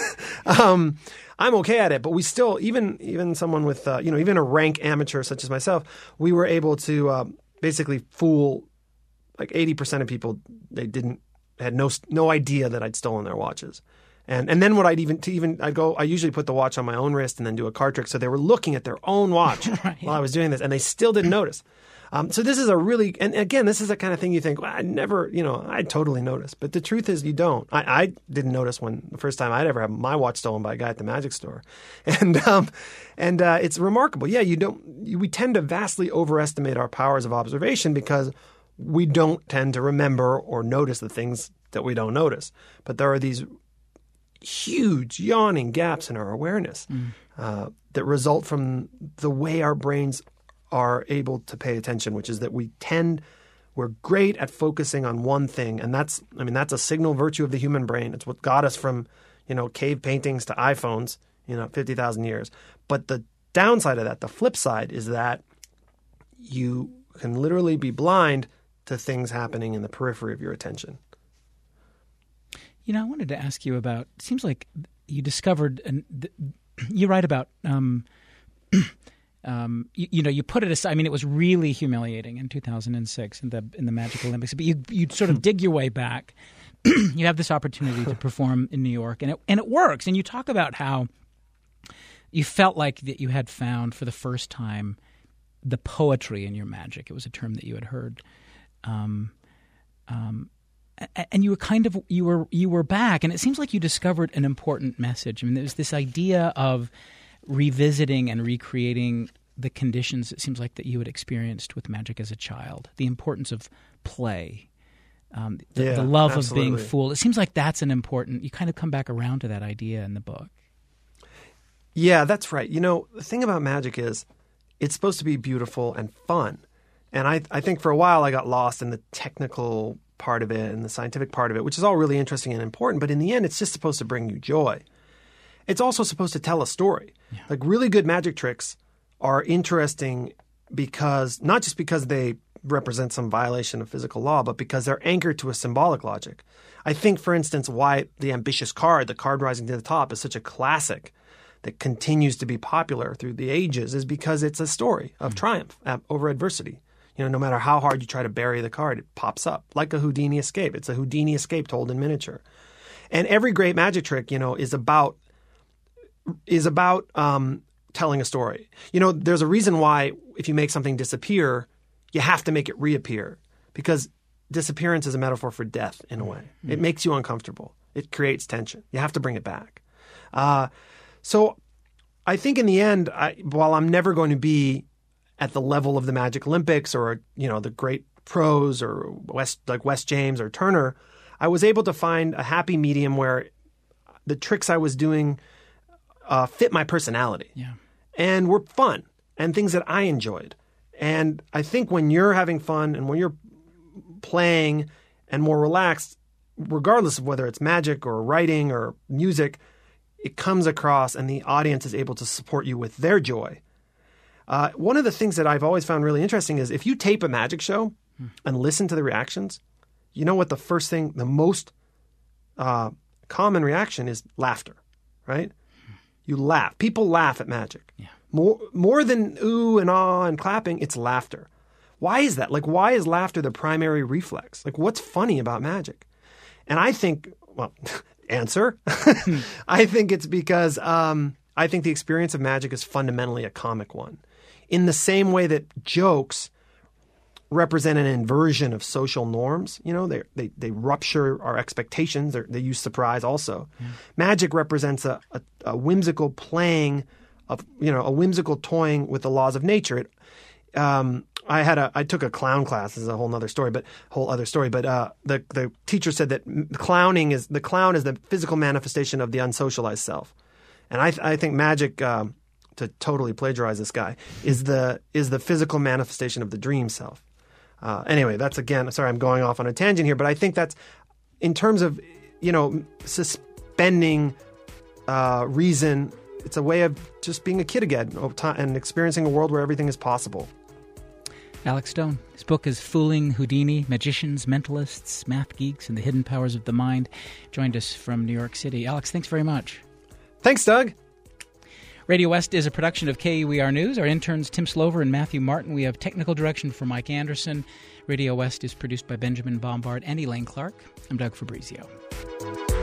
[SPEAKER 2] um, I'm okay at it, but we still, even even someone with, uh, you know, even a rank amateur such as myself, we were able to uh, basically fool like eighty percent of people. They didn't, had no no idea that I'd stolen their watches. And and then what I'd even to even I'd go I usually put the watch on my own wrist and then do a card trick, so they were looking at their own watch right. while I was doing this, and they still didn't notice. Um, so this is a really, and again, this is the kind of thing you think, well, I never, you know, I totally noticed. But the truth is you don't. I, I didn't notice when the first time I'd ever had my watch stolen by a guy at the magic store. And um, and uh, it's remarkable. Yeah, you don't, you, we tend to vastly overestimate our powers of observation because we don't tend to remember or notice the things that we don't notice. But there are these huge yawning gaps in our awareness mm. uh, that result from the way our brains are able to pay attention, which is that we tend, we're great at focusing on one thing. And that's, I mean, that's a signal virtue of the human brain. It's what got us from, you know, cave paintings to iPhones, you know, fifty thousand years. But the downside of that, the flip side, is that you can literally be blind to things happening in the periphery of your attention.
[SPEAKER 1] You know, I wanted to ask you about, it seems like you discovered, and you write about, um, Um, you, you know, you put it aside. I mean, it was really humiliating in two thousand six in the in the Magic Olympics. But you you sort of dig your way back. You have this opportunity to perform in New York, and it and it works. And you talk about how you felt like that you had found for the first time the poetry in your magic. It was a term that you had heard, um, um, and you were kind of you were you were back. And it seems like you discovered an important message. I mean, there's this idea of revisiting and recreating the conditions, it seems like, that you had experienced with magic as a child, the importance of play, um, the,
[SPEAKER 2] yeah,
[SPEAKER 1] the love
[SPEAKER 2] absolutely.
[SPEAKER 1] of being fooled. It seems like that's an important, you kind of come back around to that idea in the book.
[SPEAKER 2] Yeah, that's right. You know, the thing about magic is it's supposed to be beautiful and fun. And I, I think for a while I got lost in the technical part of it and the scientific part of it, which is all really interesting and important. But in the end, it's just supposed to bring you joy. It's also supposed to tell a story. Yeah. Like really good magic tricks are interesting because not just because they represent some violation of physical law, but because they're anchored to a symbolic logic. I think, for instance, why the ambitious card, the card rising to the top, is such a classic that continues to be popular through the ages is because it's a story of mm. triumph over adversity. You know, no matter how hard you try to bury the card, it pops up like a Houdini escape. It's a Houdini escape told in miniature. And every great magic trick, you know, is about is about um, telling a story. You know, there's a reason why if you make something disappear, you have to make it reappear, because disappearance is a metaphor for death in a way. Mm-hmm. It makes you uncomfortable. It creates tension. You have to bring it back. Uh, so I think in the end, I, while I'm never going to be at the level of the Magic Olympics or, you know, the great pros or West, like West James or Turner, I was able to find a happy medium where the tricks I was doing uh, fit my personality
[SPEAKER 1] yeah.
[SPEAKER 2] and were fun and things that I enjoyed. And I think when you're having fun and when you're playing and more relaxed, regardless of whether it's magic or writing or music, it comes across and the audience is able to support you with their joy. Uh, one of the things that I've always found really interesting is if you tape a magic show hmm. and listen to the reactions, you know what the first thing, the most uh, common reaction is laughter, right? Hmm. You laugh. People laugh at magic.
[SPEAKER 1] Yeah.
[SPEAKER 2] More, more than ooh and ah and clapping, it's laughter. Why is that? Like, why is laughter the primary reflex? Like, what's funny about magic? And I think, well, answer. I think it's because um, I think the experience of magic is fundamentally a comic one. In the same way that jokes represent an inversion of social norms, you know, they they, they rupture our expectations. They're, they use surprise also. Yeah. Magic represents a, a, a whimsical playing of, you know, a whimsical toying with the laws of nature. It, um, I had a I took a clown class. This is a whole other story, but whole other story. But uh, the the teacher said that clowning is the clown is the physical manifestation of the unsocialized self, and I I think magic, um, to totally plagiarize this guy, is the is the physical manifestation of the dream self. Uh, anyway, that's again. Sorry, I'm going off on a tangent here, but I think that's in terms of, you know, suspending uh, reason. It's a way of just being a kid again and experiencing a world where everything is possible.
[SPEAKER 1] Alex Stone. His book is Fooling Houdini, Magicians, Mentalists, Math Geeks, and the Hidden Powers of the Mind. Joined us from New York City. Alex, thanks very much.
[SPEAKER 2] Thanks, Doug.
[SPEAKER 1] Radio West is a production of K U E R News. Our interns, Tim Slover and Matthew Martin. We have technical direction from Mike Anderson. Radio West is produced by Benjamin Bombard and Elaine Clark. I'm Doug Fabrizio.